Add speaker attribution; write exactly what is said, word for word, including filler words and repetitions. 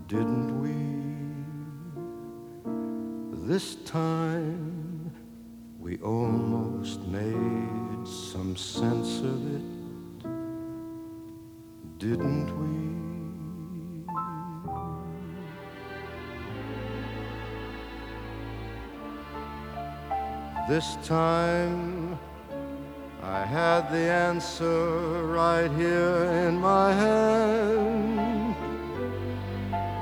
Speaker 1: didn't we? This time we almost made some sense of it, didn't we? This time I had the answer right here in my hand.